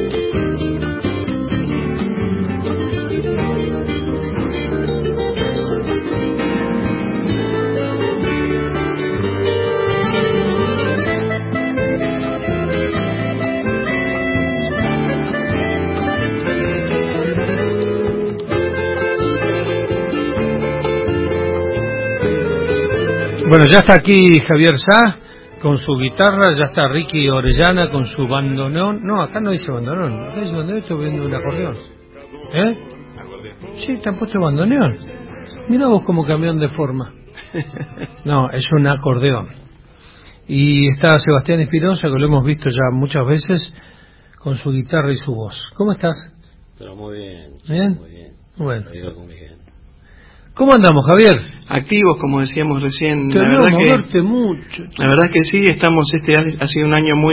Bueno, ya está aquí Javier Sá con su guitarra, ya está Ricky Orellana con su bandoneón. No, acá no dice bandoneón, acá dice bandoneón, estoy viendo un acordeón. ¿Eh? Sí, te han puesto bandoneón. Mira vos cómo cambian de forma. No, es un acordeón. Y está Sebastián Espinosa, que lo hemos visto ya muchas veces, con su guitarra y su voz. ¿Cómo estás? Pero muy bien. ¿Bien? Muy bien. Bueno. Muy bien. ¿Cómo andamos, Javier? Activos, como decíamos recién. Te veo moverte mucho. La verdad que sí, estamos. Ha sido un año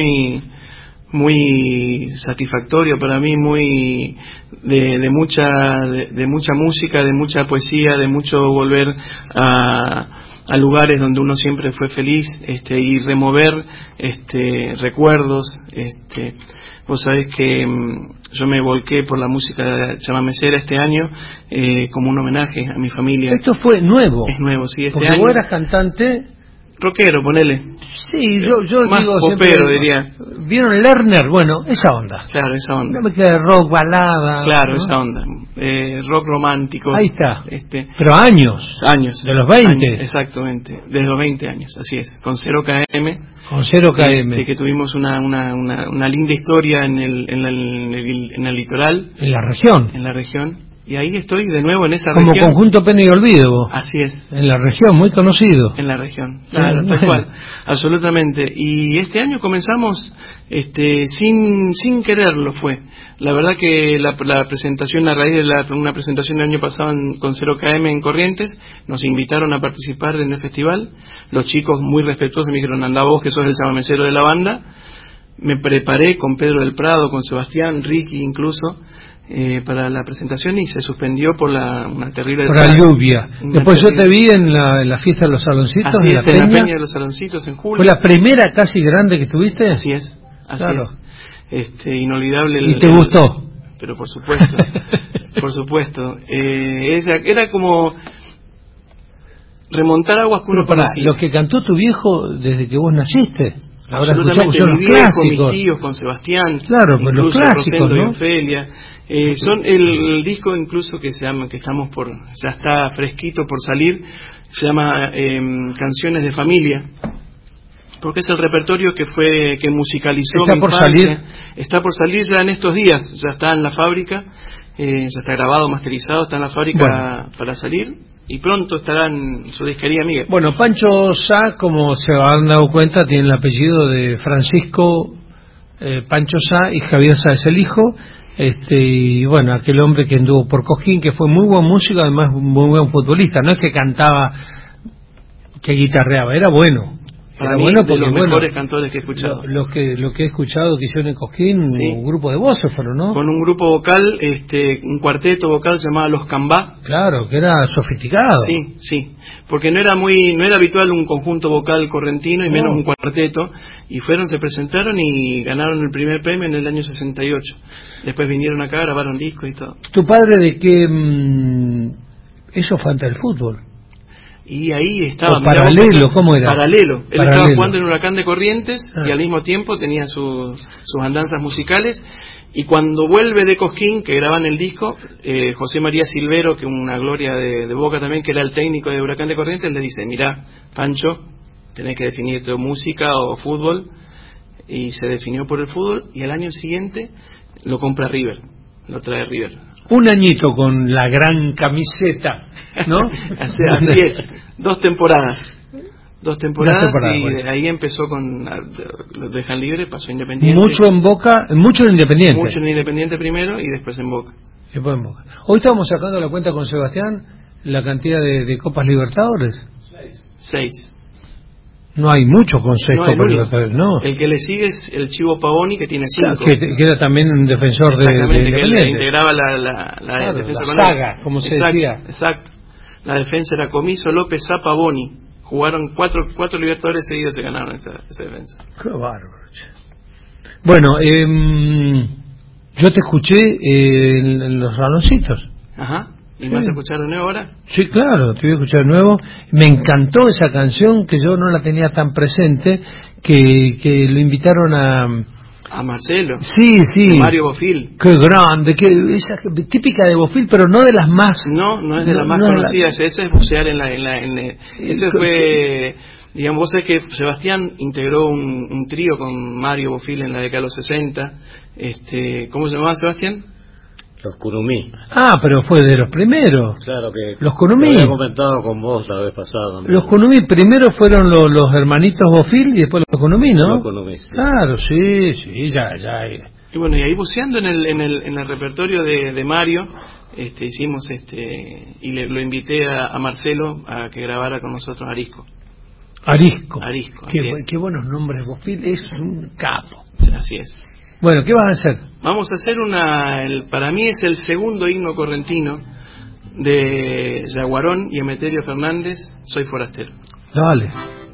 muy satisfactorio para mí, muy de mucha música, de mucha poesía, de mucho volver a lugares donde uno siempre fue feliz, y remover recuerdos. Vos sabés que yo me volqué por la música chamamecera este año, como un homenaje a mi familia. Esto fue nuevo. Es nuevo, sí, este porque año. Vos eras cantante. Rockero, ponele. Sí, yo más digo popero, siempre, diría. ¿Vieron Lerner? Bueno, esa onda. Claro, esa onda. No me queda de rock, balada. Claro, ¿no? esa onda. Rock romántico. Ahí está. Pero Años. De los 20. Años, exactamente. Desde los 20 años, así es. Con 0 km. Con 0 km. Que tuvimos una linda historia en el litoral. En la región. En la región. Y ahí estoy de nuevo en esa como región. Como conjunto Pena y Olvido vos. Así es. En la región, muy conocido. En la región, claro, tal cual, absolutamente. Y este año comenzamos sin quererlo fue. La verdad que la presentación, a raíz de una presentación del año pasado con 0 km en Corrientes, nos invitaron a participar en el festival. Los chicos muy respetuosos me dijeron, anda vos que sos el chamamecero de la banda. Me preparé con Pedro del Prado, con Sebastián, Ricky incluso, para la presentación, y se suspendió por una terrible... Por la lluvia. Después yo te vi en la fiesta de los saloncitos. Así es, en la peña de los saloncitos en julio. ¿Fue la primera casi grande que tuviste? Así es, así claro. es. Inolvidable. ¿Y te gustó? Pero por supuesto, por supuesto. Era como remontar aguas que uno conocía. Lo que cantó tu viejo desde que vos naciste. Absolutamente, son los mi viejo, clásicos. mis tíos con Sebastián, claro, pero los clásicos, Rosendo ¿no? y Ofelia, son el disco incluso que se llama, ya está fresquito por salir, se llama Canciones de Familia, porque es el repertorio que musicalizó está mi por infancia. salir. Está por salir ya en estos días, ya está en la fábrica, ya está grabado, masterizado, está en la fábrica para salir. Y pronto estará en su disquería amiga. Bueno, Pancho Sá, como se han dado cuenta, tiene el apellido de Francisco Pancho Sá, y Javier Sá es el hijo. Y bueno, aquel hombre que anduvo por Cosquín, que fue muy buen músico, además muy buen futbolista. No es que cantaba, que guitarreaba, era bueno. Para Era mí, bueno de porque, los mejores cantores que he escuchado. Lo que he escuchado que hicieron en Cosquín, sí. Un grupo de voces, pero ¿no? Con un grupo vocal, un cuarteto vocal se llamaba Los Cambá. Claro, que era sofisticado. Sí, porque no era habitual un conjunto vocal correntino y menos un cuarteto, y se presentaron y ganaron el primer premio en el año 68. Después vinieron acá, grabaron discos y todo. ¿Tu padre de qué? Eso fue antes del fútbol. Y ahí estaba... paralelo, ¿cómo era? Paralelo. Él estaba jugando en Huracán de Corrientes y al mismo tiempo tenía sus andanzas musicales. Y cuando vuelve de Cosquín, que graban el disco, José María Silvero, que una gloria de Boca también, que era el técnico de Huracán de Corrientes, le dice, mirá, Pancho, tenés que definirte o música o fútbol. Y se definió por el fútbol, y al año siguiente lo compra River, lo trae River. Un añito con la gran camiseta, ¿no? Así es, 2 temporadas. 2 temporadas y bueno. Ahí empezó los dejan libre, pasó a Independiente. Mucho en Boca, mucho en Independiente. Mucho en Independiente primero y después en Boca. Después en Boca. Hoy estamos sacando la cuenta con Sebastián, la cantidad de Copas Libertadores. 6. No hay mucho con 6 Copas Libertadores, no. El que le sigue es el Chivo Pavoni, que tiene 5. Claro, que era también un defensor de Independiente. Que él integraba la defensa la saga, como se decía. Exacto. La defensa era Comiso, López, Zá, Pavoni. Jugaron 4 Libertadores seguidos, se ganaron esa defensa. Qué bárbaro. Bueno, Yo te escuché en los saloncitos. Ajá. ¿Y vas a escuchar de nuevo ahora? Sí, claro, te voy a escuchar de nuevo. Me encantó esa canción, que yo no la tenía tan presente, que lo invitaron a Marcelo. Sí. Mario Bofill. Qué grande, esa típica de Bofill, pero no de las más. No es de las más conocidas. Esa es bucear ese fue, digamos, vos sabés que Sebastián integró un trío con Mario Bofill en la década de los 60. ¿Cómo se llamaba, Sebastián? Los Curumí. Pero fue de los primeros. Claro que los Curumí. Lo había comentado con vos la vez pasada también. Los Curumí primero fueron los hermanitos Bofill y después los Curumí, ¿no? Los Curumí, sí. Claro, sí, ya. Y bueno, y ahí buceando en el repertorio de Mario, hicimos y lo invité a Marcelo a que grabara con nosotros Arisco. Arisco, qué buenos nombres. Bofill es un capo. Así es. Bueno, ¿qué vas a hacer? Vamos a hacer para mí es el segundo himno correntino de Yaguarón y Emeterio Fernández, Soy Forastero. Dale.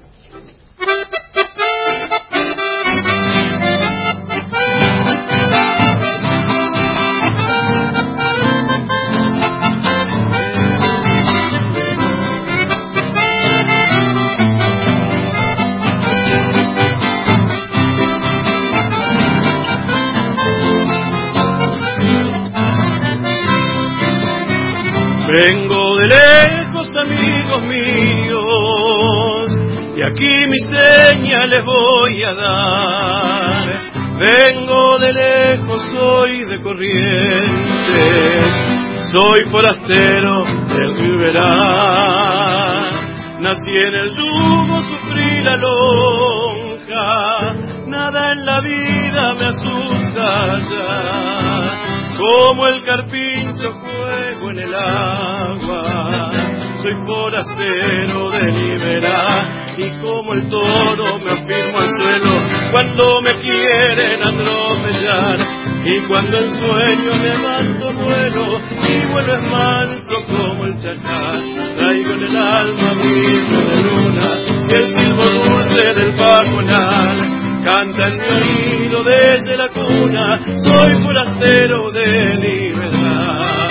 Vengo de lejos, amigos míos, y aquí mi seña les voy a dar. Vengo de lejos, soy de Corrientes, soy forastero del Riberá. Nací en el yugo, sufrí la lonja, nada en la vida me asusta ya. Como el carpincho juego en el agua, soy forastero de Liberá, y como el toro me afirmo al suelo cuando me quieren atropellar, y cuando en sueño levanto vuelo, mi vuelo es manso como el chacal. Traigo en el alma brillo de luna y el silbo dulce del pajonal. Canta en mi oído desde la cuna, soy forastero de libertad.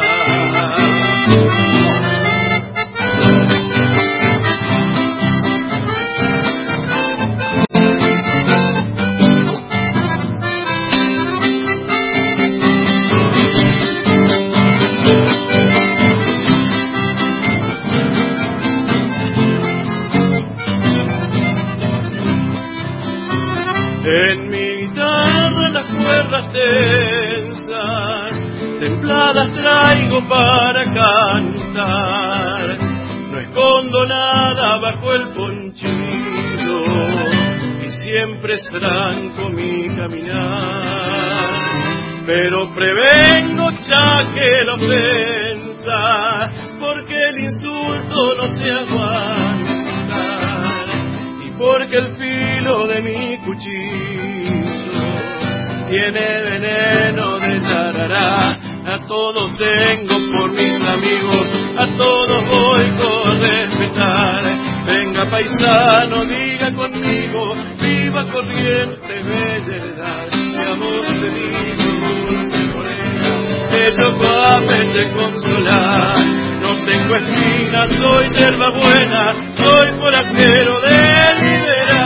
En mi guitarra las cuerdas tensas, templadas traigo para cantar. No escondo nada bajo el ponchido y siempre es franco mi caminar. Pero prevengo ya que la ofensa, porque el insulto no se aguanta. Porque el filo de mi cuchillo tiene veneno de yarará. A todos tengo por mis amigos, a todos voy con respetar. Venga paisano, diga conmigo, viva Corrientes, bella heredad. Mi amor te digo, dulce morena, que yo te consolar. No tengo espinas, soy yerba buena, soy forastero de Liberá.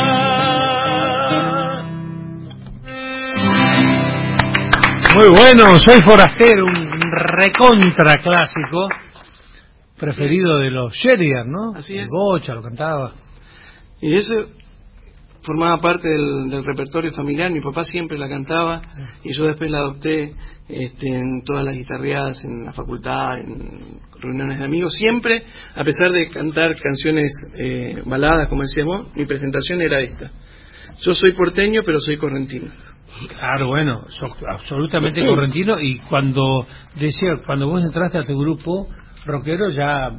Muy bueno, Soy Forastero, un recontra clásico preferido de los Sheridan, ¿no? Así es. El Bocha lo cantaba. Y eso formaba parte del repertorio familiar. Mi papá siempre la cantaba y yo después la adopté en todas las guitarreadas, en la facultad, en reuniones de amigos. Siempre, a pesar de cantar canciones baladas, como decíamos, mi presentación era esta. Yo soy porteño, pero soy correntino. Claro, bueno, sos absolutamente correntino. Y cuando vos entraste a tu grupo rockero ya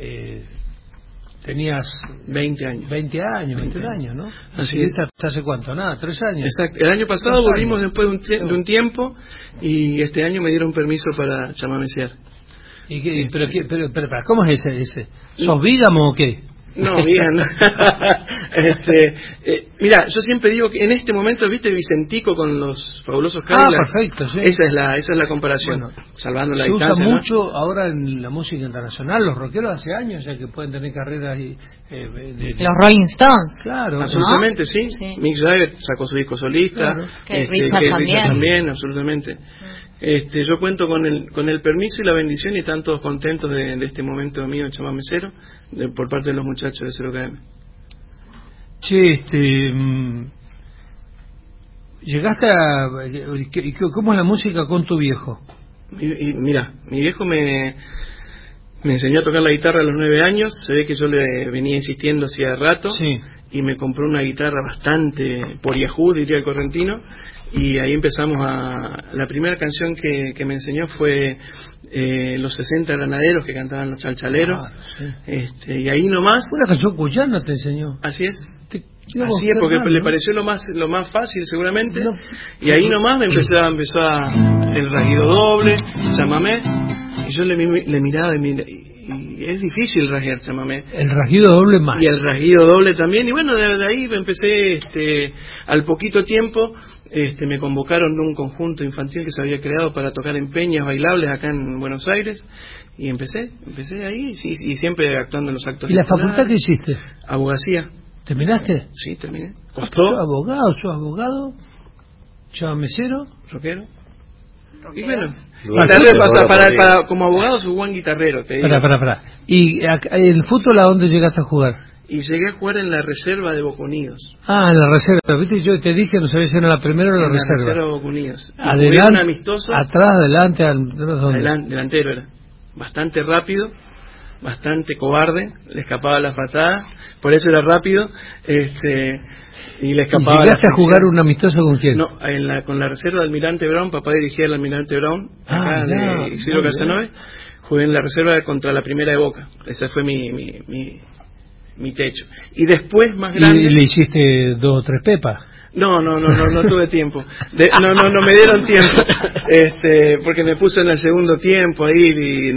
tenías 20 años. 21 años, ¿no? Así es. ¿Hasta hace cuánto? Nada, 3 años. Exacto. El año pasado volvimos después de un tiempo y este año me dieron permiso para chamamesear. Pero, ¿cómo es ese? ¿Sos vígamo o qué? No, bien. Mira, yo siempre digo que en este momento, viste, Vicentico con los fabulosos Cadillacs. Perfecto, sí. Esa es la comparación, Bueno, salvando la se distancia. usa ¿no? mucho ahora en la música internacional, los rockeros hace años ya que pueden tener carreras los Rolling Stones. Claro. Absolutamente, ¿no? sí. Sí. Mick Jagger sacó su disco solista. Claro. Que Richard también, absolutamente. Yo cuento con el permiso y la bendición y están todos contentos de este momento mío en Chamamé Cero, por parte de los muchachos de 0KM. Che, llegaste a... ¿Cómo es la música con tu viejo? Mira, mi viejo me enseñó a tocar la guitarra a los 9 años. Se ve que yo le venía insistiendo hacía rato. Sí. Y me compró una guitarra bastante por Yahoo, diría el correntino. Y ahí empezamos la primera canción que me enseñó fue los 60 granaderos que cantaban los chalchaleros. Sí. Y ahí nomás... Una canción cuyana te enseñó. Así es. Así es, porque le pareció lo más fácil seguramente. No. Y ahí nomás empezó el rasguido doble, chamamé. Y yo le miraba y es difícil rasguear chamamé. El rasguido doble más. Y el rasguido doble también. Y bueno, de ahí empecé, al poquito tiempo, me convocaron de un conjunto infantil que se había creado para tocar en peñas bailables acá en Buenos Aires. Y empecé ahí, y siempre actuando en los actos. ¿Y la facultad qué hiciste? Abogacía. ¿Terminaste? Sí, terminé. ¿Costó? ¿Sos abogado? ¿Chamamecero? ¿Rockero? Y bueno, para como abogado soy buen guitarrero. Pará. ¿Y el fútbol a dónde llegaste a jugar? Y llegué a jugar en la reserva de Boca Unidos. En la reserva. ¿Viste? Yo te dije, no sabía si era la primera o la reserva. En la reserva de Boca Unidos. Adelante, amistoso. Atrás, adelante, ¿dónde? Delantero era. Bastante rápido, bastante cobarde, le escapaba las patadas, por eso era rápido, y le escapaba. ¿Y llegaste a jugar un amistoso con quién? No, con la reserva de Almirante Brown. Papá dirigía el Almirante Brown, acá de Isidro Casanove. Jugué en la reserva contra la primera de Boca. Ese fue mi techo. Y después, más grande... ¿Y le hiciste 2 o 3 pepas? No tuve tiempo. No me dieron tiempo. Porque me puse en el segundo tiempo ahí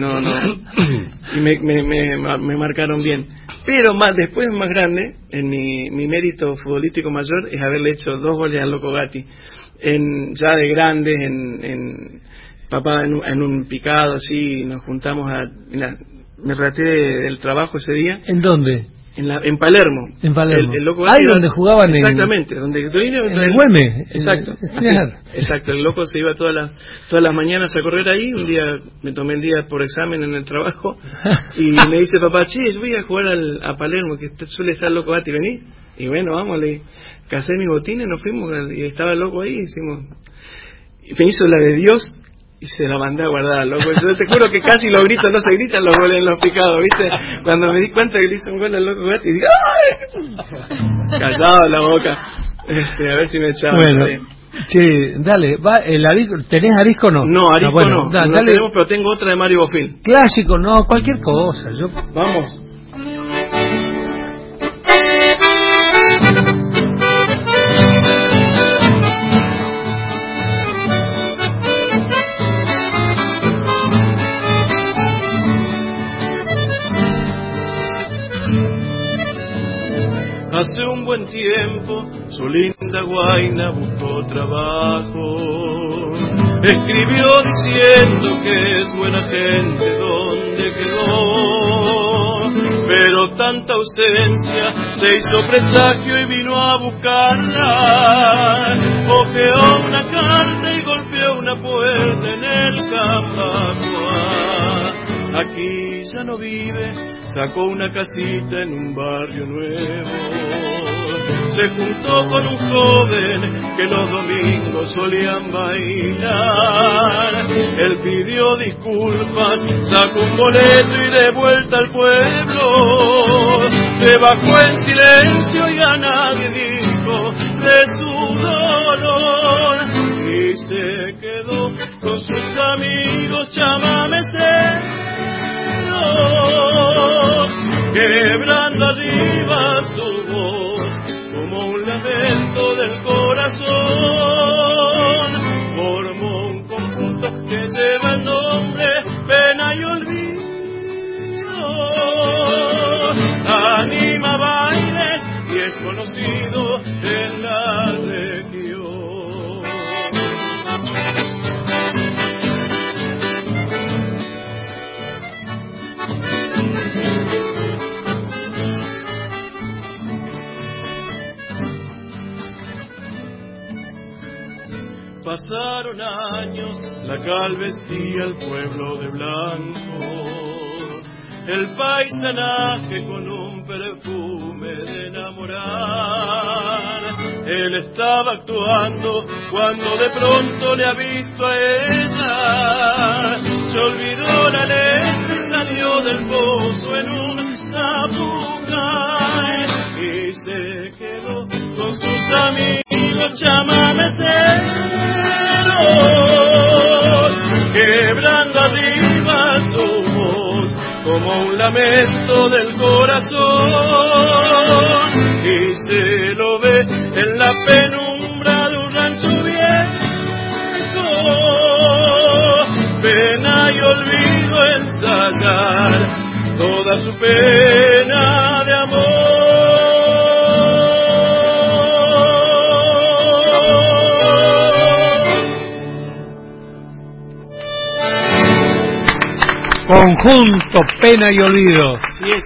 y me marcaron bien. Pero después, más grande, en mi mérito futbolístico mayor es haberle hecho 2 goles al Loco Gatti. Ya de grandes, papá en un picado así, nos juntamos me raté del trabajo ese día. ¿En dónde? En Palermo. En Palermo. El Loco Ahí donde jugaban exactamente, donde en el Güemes. Exacto. Exacto, el Loco se iba todas las mañanas a correr ahí. Un día me tomé el día por examen en el trabajo y me dice papá, yo voy a jugar a Palermo, que suele estar el Loco Gatti, vení. Y bueno, vamos, le casé mis botines, nos fuimos y estaba el Loco ahí, y me hizo la de Dios. Y se la mandé a guardar, loco. Yo te juro que casi los gritos no se gritan los goles en los picados, ¿viste? Cuando me di cuenta que le hice un gol al Loco Gatti, dije ¡ay! Callado la boca. A ver si me echaban. Bueno, che, dale, ¿tenés arisco o no? No, arisco no. Dale. Tenemos, pero tengo otra de Mario Bofil. Clásico, no, cualquier cosa. Vamos. Hace un buen tiempo su linda guaina buscó trabajo. Escribió diciendo que es buena gente donde quedó. Pero tanta ausencia se hizo presagio y vino a buscarla. Ojeó una carta y golpeó una puerta en el Campacuá. Aquí ya no vive, sacó una casita en un barrio nuevo. Se juntó con un joven que los domingos solían bailar. Él pidió disculpas, sacó un boleto y de vuelta al pueblo. Se bajó en silencio y a nadie dijo de su dolor. Y se quedó con sus amigos chamameceros, quebrando arriba su voz como un lamento del corazón. Formó un conjunto que lleva el nombre Pena y Olvido. Pasaron años, la cal vestía el pueblo de blanco, el paisanaje con un perfume de enamorar. Él estaba actuando cuando de pronto le ha visto a ella. Se olvidó la letra y salió del pozo en un zapucay y se quedó con sus amigos chamameteros, quebrando arriba su voz como un lamento del corazón, y se lo ve en la penumbra de un rancho viejo, pena y olvido ensayar toda su pena de amor. Conjunto Pena y Olvido. Así es.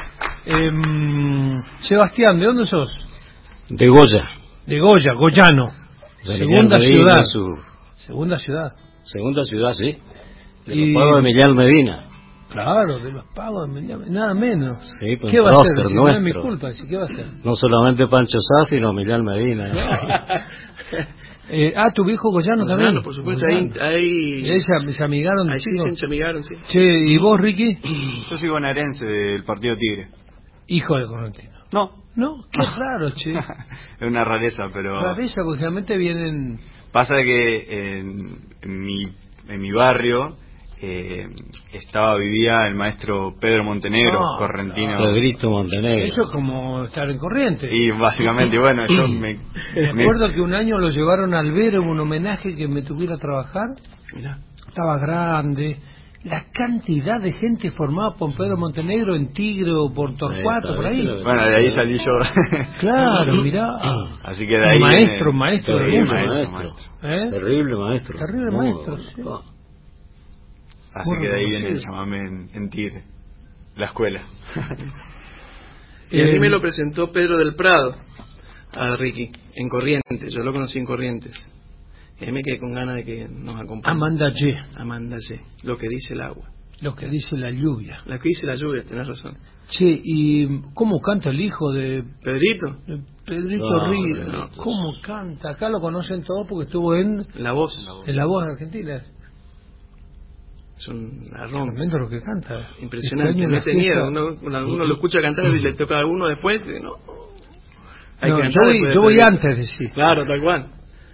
Sebastián, ¿de dónde sos? De Goya. De Goya, goyano. De Segunda Medina, ciudad. Segunda ciudad, sí. De Y... los pagos de Emiliano Medina. Claro, de los pagos de nada menos. Sí, pues ¿Qué va a hacer? Si no es nuestro. mi culpa, ¿qué va a hacer? No solamente Pancho Sá, sino Emiliano Medina. Tu viejo goyano también. Por supuesto, ahí Se amigaron. Ahí sí, se amigaron, sí. Che, ¿y vos, Ricky? Yo soy bonaerense del partido Tigre. Hijo de Correntino. No. No, qué raro, che. Es una rareza, pero... Rareza, porque generalmente vienen... Pasa que en mi barrio vivía el maestro Pedro Montenegro, correntino. Pedrito Montenegro. Eso es como estar en Corrientes. Y básicamente, bueno, yo me acuerdo que un año lo llevaron al ver un homenaje que me tuviera a trabajar. Mirá. Estaba grande. La cantidad de gente formada por Pedro Montenegro en Tigre o por Torcuato, por ahí. Bueno, de ahí salí yo. Claro, mirá. Así que de ahí... Maestro. Terrible maestro. Terrible maestro. Terrible maestro, sí. Así que de ahí viene el chamamé en Tigre, la escuela. Y a mí me lo presentó Pedro del Prado a Ricky en Corrientes. Yo lo conocí en Corrientes. Y ahí me quedé con ganas de que nos acompañe. Amanda G. Lo que dice el agua. Lo que dice la lluvia. Lo que dice la lluvia, tenés razón. Che, ¿y cómo canta el hijo de Pedrito? Pedrito Ríos? ¿Cómo canta? Acá lo conocen todos porque estuvo en La Voz. En La Voz Argentina. Es un arrón. Tremendo lo que canta. Impresionante. No te niega. Uno lo escucha cantar y le toca a uno después. No. Hay que cantar yo voy antes de sí. Claro, tal cual.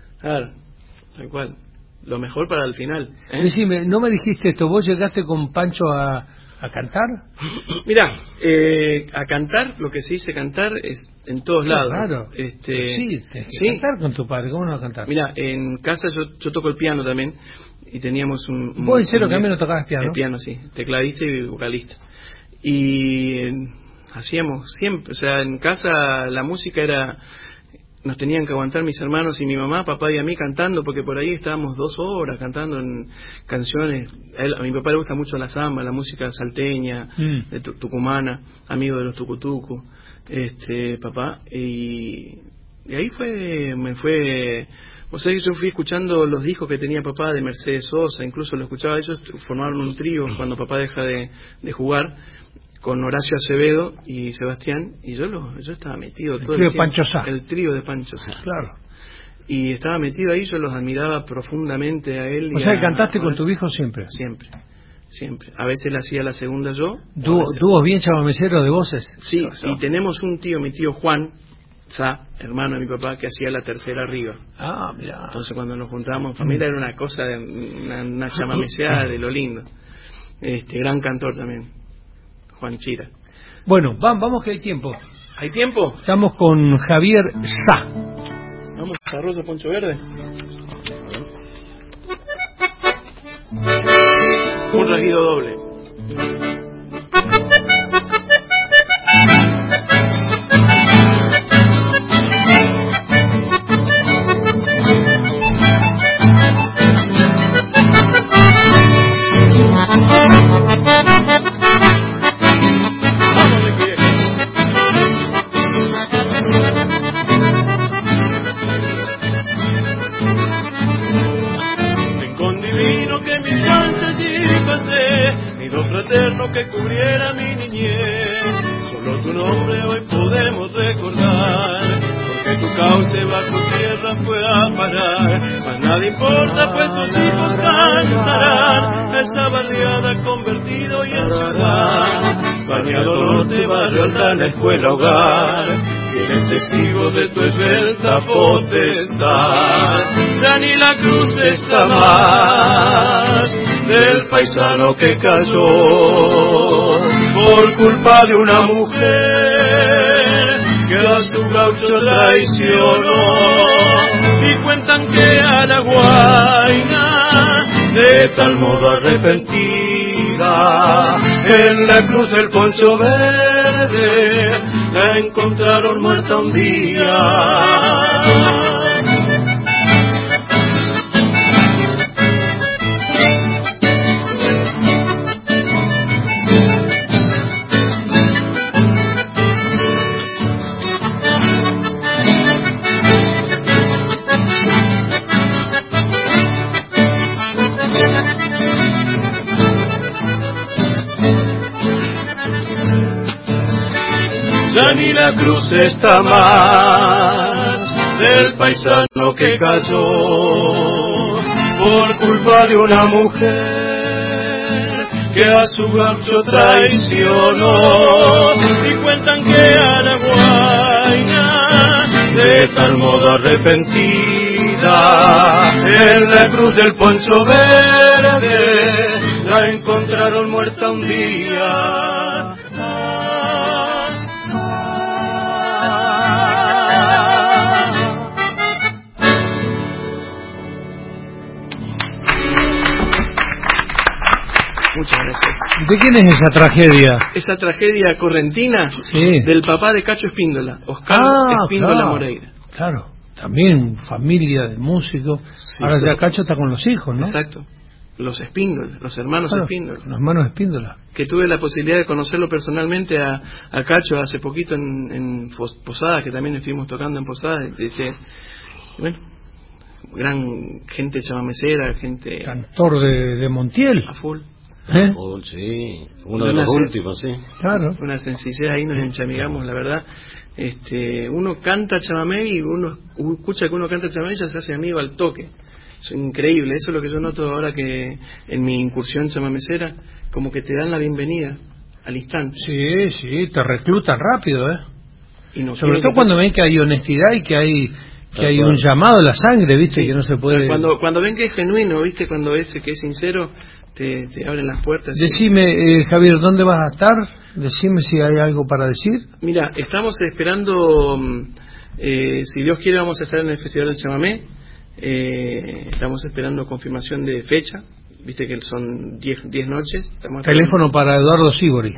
Lo mejor para el final. Decime, ¿no me dijiste esto? ¿Vos llegaste con Pancho a cantar? Mirá, a cantar, lo que se dice cantar es en todos lados. Claro. Sí, tenés que cantar con tu padre. ¿Cómo no vas a cantar? Mirá, en casa yo toco el piano también. Y teníamos ¿Vos en serio que a mí no tocabas piano? El piano, sí. Tecladista y vocalista. Y hacíamos siempre, o sea, en casa la música era... Nos tenían que aguantar mis hermanos y mi mamá, papá y a mí cantando, porque por ahí estábamos 2 horas cantando en canciones. A mi papá le gusta mucho la samba, la música salteña, de tucumana, amigo de los tucutucu, papá. Y ahí me fue... O sea, yo fui escuchando los discos que tenía papá de Mercedes Sosa, incluso lo escuchaba ellos, formaron un trío cuando papá deja de jugar, con Horacio Acevedo y Sebastián, y yo estaba metido todo el tiempo. El trío de Pancho Sá. Claro. Y estaba metido ahí, yo los admiraba profundamente a él. O sea, que cantaste con tu viejo siempre. Siempre. A veces le hacía la segunda yo. ¿Dúos bien chamameceros de voces? Sí, y tenemos un tío, mi tío Juan Sá, hermano de mi papá, que hachía la tercera arriba. Mira. Entonces cuando nos juntábamos en familia era una cosa, una chamameceada de lo lindo. Gran cantor también, Juan Chira. Bueno, vamos que hay tiempo. ¿Hay tiempo? Estamos con Javier Sá. Vamos a Rosa Poncho Verde. Un rasguido doble. manto eterno que cubriera mi niñez. Solo tu nombre hoy podemos recordar, porque tu cauce bajo tierra fue a parar. Mas nada importa, pues tus hijos cantarán esta barriada convertido y en ciudad. Bañado norte, barrio Aldana, escuela, hogar, tienen testigos de tu esbelta potestad. Ya ni la cruz está más del paisano que cayó por culpa de una mujer que a su gaucho traicionó. Y cuentan que a la guaina de tal modo arrepentida en la cruz del Poncho Verde la encontraron muerta un día. Ya ni la cruz está más del paisano que cayó por culpa de una mujer que a su gaucho traicionó. Y cuentan que a la guaina de tal modo arrepentida en la cruz del Poncho Verde la encontraron muerta un día. Muchas gracias. ¿De quién es esa tragedia? Esa tragedia correntina, sí, del papá de Cacho Espíndola, Oscar Espíndola claro, Moreira. Claro, también familia de músicos. Sí, ahora ya Cacho está con los hijos, ¿no? Exacto. Los Espíndola, los hermanos Espíndola. Los hermanos Espíndola. Que tuve la posibilidad de conocerlo personalmente a Cacho hace poquito en Posadas, que también estuvimos tocando en Posadas. Bueno, gran gente chamamecera, gente... Cantor de Montiel. A full. Oh, sí, uno de los últimos, sí. Claro. Una sencillez, ahí nos enchamigamos, la verdad. Uno canta chamamé y uno escucha que uno canta chamamé y ya se hace amigo al toque. Es increíble, eso es lo que yo noto ahora que en mi incursión chamamecera, como que te dan la bienvenida al instante. Sí, sí, te reclutan rápido, Y sobre todo cuando ven que hay honestidad y que hay un llamado a la sangre, ¿viste? Sí. Que no se puede... Cuando ven que es genuino, ¿viste? Cuando ves que es sincero, te abren las puertas. Decime, Javier, ¿dónde vas a estar? Decime si hay algo para decir. Mira, estamos esperando, si Dios quiere vamos a estar en el Festival del Chamamé. Estamos esperando confirmación de fecha. Viste que son 10 noches. Teléfono para Eduardo Sibori.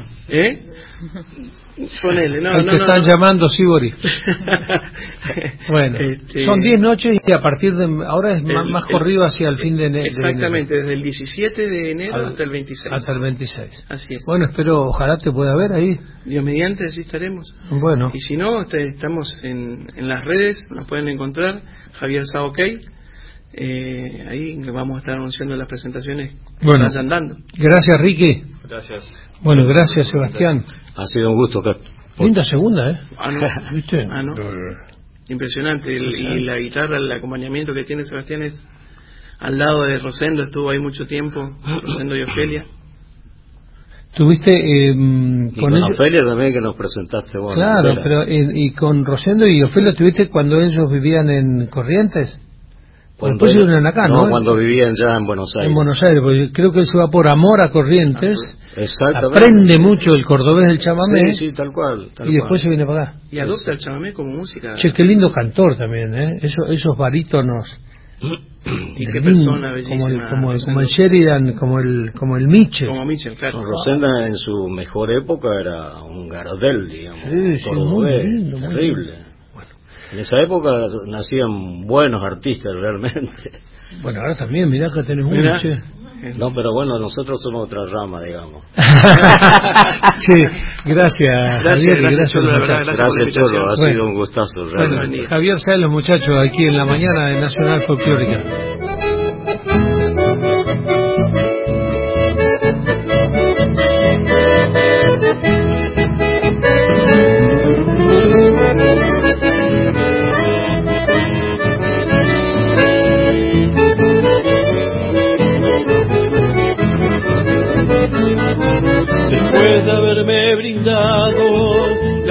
Ponele, no, el que están llamando Sibori. Bueno, son 10 noches y a partir de ahora es más corrido hacia el fin de enero. Exactamente, desde el 17 de enero hasta el 26. Hasta el 26. Así es. Bueno, espero, ojalá te pueda ver ahí. Dios mediante, así estaremos. Bueno. Y si no, estamos en las redes, nos pueden encontrar, Javier Sá OK. Ahí vamos a estar anunciando las presentaciones que se vayan dando. Gracias, Ricky. Gracias. Bueno, gracias, Sebastián. Ha sido un gusto. Linda segunda, no. ¿Viste? No. Impresionante. Y la guitarra, el acompañamiento que tiene Sebastián es al lado de Rosendo, estuvo ahí mucho tiempo, Rosendo y Ofelia. ¿Tuviste con ellos? Ofelia también, que nos presentaste vos. Claro, pero y con Rosendo y Ofelia tuviste cuando ellos vivían en Corrientes. Después vivían acá, ¿no? Cuando vivían ya en Buenos Aires. En Buenos Aires, porque creo que él se va por amor a Corrientes. Exactamente. Aprende mucho el cordobés del chamamé. Sí, tal cual. Y después se viene para acá. Y adopta el chamamé como música. Che, qué lindo cantor también, ¿eh? Esos barítonos. Y qué persona bellísima. Como el Sheridan, como el Mitchell. Como Mitchell, claro. Rosenda en su mejor época era un Gardel, digamos. Sí, cordobés, muy lindo, terrible. En esa época nacían buenos artistas realmente. Bueno, ahora también, mirá que tenés uno, che. No, pero bueno, nosotros somos otra rama, digamos. Sí, gracias, Javier. Gracias, Cholo, gracias, Cholo, ha sido un gustazo, realmente. Bueno, Javier Sáenz, los muchachos, aquí en la mañana de Nacional Folclórica.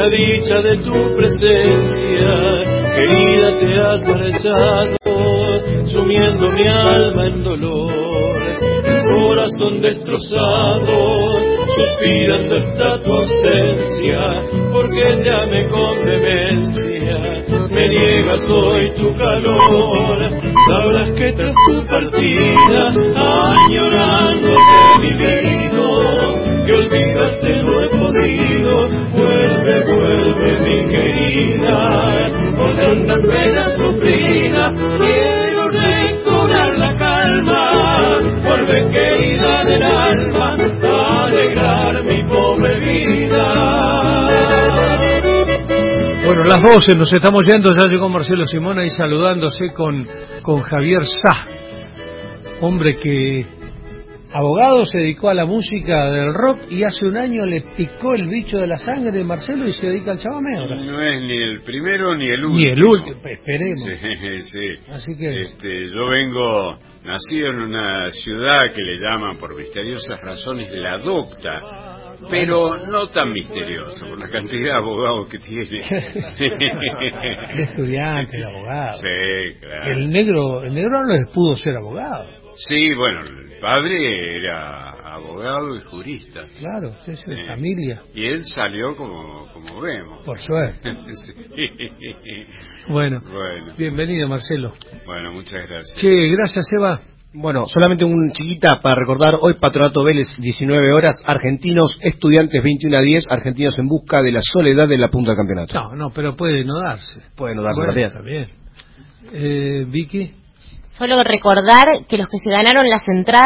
la dicha de tu presencia. Querida, te has marchado, sumiendo mi alma en dolor. El corazón destrozado, suspirando está tu ausencia, porque te amé con demencia. Me niegas hoy tu calor, sabrás que tras tu partida, añorando he vivido, que olvidarte no he podido. Vuelve, vuelve mi querida, por tantas penas sufridas, quiero recobrar la calma. Vuelve querida del alma, a alegrar mi pobre vida. Bueno, las 12, nos estamos yendo, ya llegó Marcelo Simón ahí saludándose con Javier Sá, hombre que abogado, se dedicó a la música del rock y hace un año le picó el bicho de la sangre de Marcelo y se dedica al chamamé ahora. No es ni el primero ni el último. Ni el último, esperemos. Sí, sí. Así que yo vengo nacido en una ciudad que le llaman por misteriosas razones La Docta, pero no tan misteriosa por la cantidad de abogados que tiene. De estudiante, de abogado. Sí, claro. El negro no les pudo ser abogado. Sí, bueno, el padre era abogado y jurista. Claro, es de familia. Y él salió como vemos. Por suerte. Sí. Bueno, bienvenido Marcelo. Bueno, muchas gracias. Che, gracias Eva. Bueno, solamente un chiquita para recordar, hoy Patronato Vélez, 19 horas, Argentinos Estudiantes 21-10, Argentinos en busca de la soledad de la punta del campeonato. No, pero puede no darse. Puede no darse también. Vicky. Solo recordar que los que se ganaron las entradas